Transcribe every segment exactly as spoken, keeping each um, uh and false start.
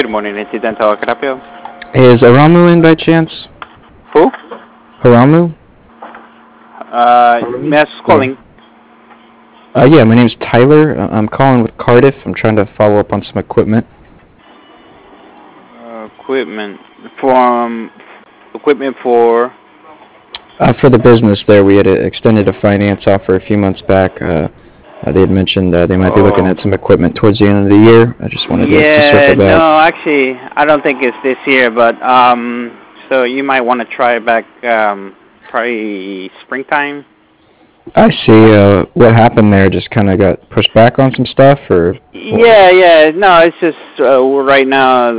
Good morning, it's Dental Carapio. Is Aramu in by chance? Who? Haramu? Uh, Miss calling. Uh, yeah, my name's Tyler. Uh, I'm calling with Cardiff. I'm trying to follow up on some equipment. Uh, equipment from equipment for. Uh, for the business there, we had uh, extended a finance offer a few months back. Uh, uh, they had mentioned uh, they might be looking Oh. at some equipment towards the end of the year. I just wanted to, to Yeah, circle back. no, actually, I don't think it's this year, but um, so you might want to try it back, um, probably springtime. I see. Uh, what happened there? Just kind of got pushed back on some stuff, or? Yeah, yeah, no, it's just uh, right now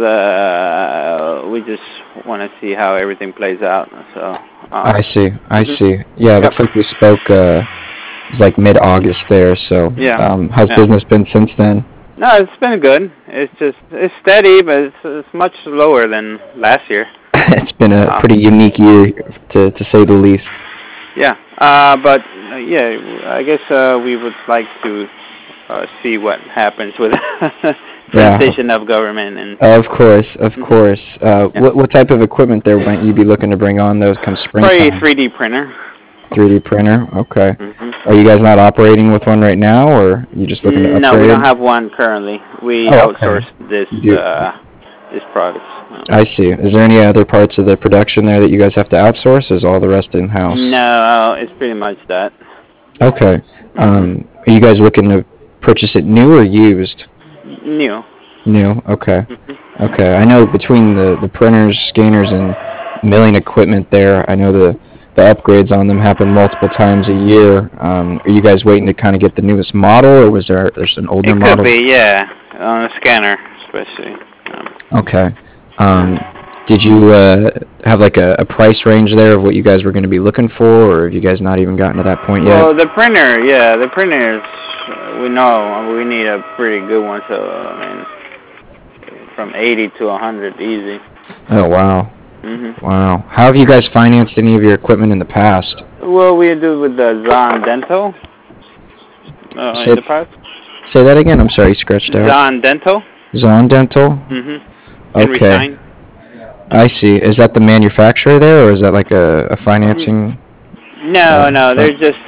the uh, we just want to see how everything plays out. So. Uh, I see. I Mhm. see. Yeah, it Yep. looks like we spoke. Uh, it was like mid-August there. So, Yeah. um, how's Yeah. business been since then? No, it's been good. It's just it's steady, but it's, it's much lower than last year. It's been a Uh, pretty unique year, to to say the least. Yeah, uh, but uh, yeah, I guess uh, we would like to uh, see what happens with transition of government and Of course, of Mhm. course. Uh, Yeah. what what type of equipment there might you be looking to bring on those come probably springtime? three D printer. three D printer. Okay. hmm Are you guys not operating with one right now, or you just looking to No, upgrade? we don't have one currently. We Oh, okay. outsource this You do. uh, this product. I see. Is there any other parts of the production there that you guys have to outsource? Or is all the rest in house? No, it's pretty much that. Okay. Um, are you guys looking to purchase it new or used? New. New. Okay. Mhm. Okay. I know between the, the printers, scanners, and milling equipment there, I know the, the upgrades on them happen multiple times a year. Um, are you guys waiting to kind of get the newest model, or was there there's an older It could model? be, yeah, on a scanner, especially. Um, Okay. Um, did you uh, have like a, a price range there of what you guys were going to be looking for, or have you guys not even gotten to that point yet? Well, the printer, yeah, the printers, uh, we know we need a pretty good one. So I mean, from eighty to a hundred, easy. Oh, wow. hmm Wow. How have you guys financed any of your equipment in the past? Well, we do with the Zon Dental. Uh, Say- in the past. Say that again. I'm sorry, you scratched out. Zon Dental. Zon Dental? hmm Henry Okay. Stein. I see. Is that the manufacturer there, or is that like a, a financing? No, Uh, no, they're just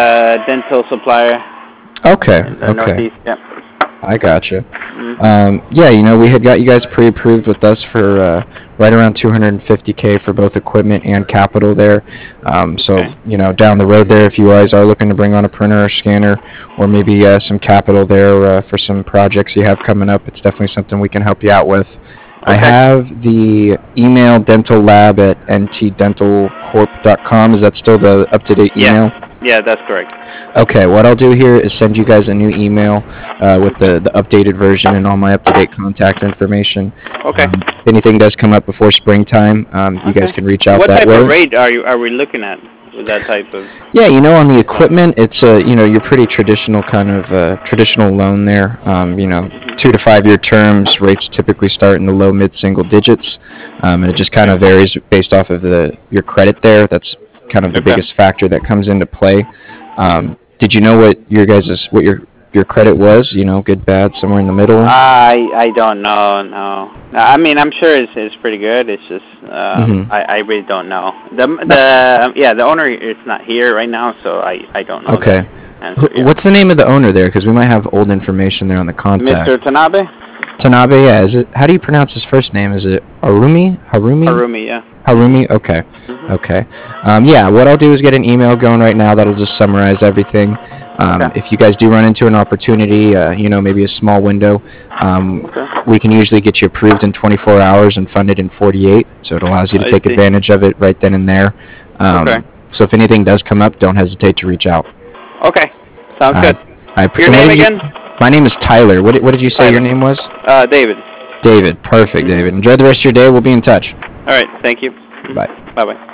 a dental supplier Okay. in the Okay. Northeast. Yep. I gotcha. Mhm. Um, yeah, you know, we had got you guys pre-approved with us for uh, right around two hundred fifty K for both equipment and capital there. Um, so, Okay. you know, down the road there, if you guys are looking to bring on a printer or scanner, or maybe uh, some capital there uh, for some projects you have coming up, it's definitely something we can help you out with. I Okay. have the email dentallab at n t dental corp dot com. Is that still the up-to-date Yeah. email? Yeah, that's correct. Okay, what I'll do here is send you guys a new email uh, with the, the updated version and all my up-to-date contact information. Okay. Um, if anything does come up before springtime, um, you guys Okay. can reach out What that type way. of rate are you are we looking at with that type of? Yeah, you know, on the equipment, it's a you know your pretty traditional kind of uh, traditional loan there. Um, you know, two to five year terms. Rates typically start in the low mid single digits, um, and it just kind of varies based off of the your credit there. That's kind of the Okay. biggest factor that comes into play. Um, did you know what your guys' what your your credit was? You know, good, bad, somewhere in the middle. I I don't know. No. No, I mean, I'm sure it's it's pretty good. It's just uh, Mhm. I I really don't know. The the yeah the owner is not here right now, so I I don't know. Okay. The answer, Wh- yeah. What's the name of the owner there? Because we might have old information there on the contact. Mister Tanabe? Tanabe, yeah. Is it? How do you pronounce his first name? Is it Harumi? Harumi? Harumi, yeah. Harumi? Okay. Mhm. Okay. Um, yeah, what I'll do is get an email going right now that'll just summarize everything. Um, Okay. If you guys do run into an opportunity, uh, you know, maybe a small window, um, Okay. we can usually get you approved in twenty-four hours and funded in forty-eight. So it allows you to I take see. advantage of it right then and there. Um, Okay. So if anything does come up, don't hesitate to reach out. Okay. Sounds I- good. I, Your what name did you- again? My name is Tyler. What, did- what did you say your Tyler. name was? Uh, David. David. Perfect, David. Enjoy the rest of your day. We'll be in touch. All right. Thank you. Bye. Bye bye.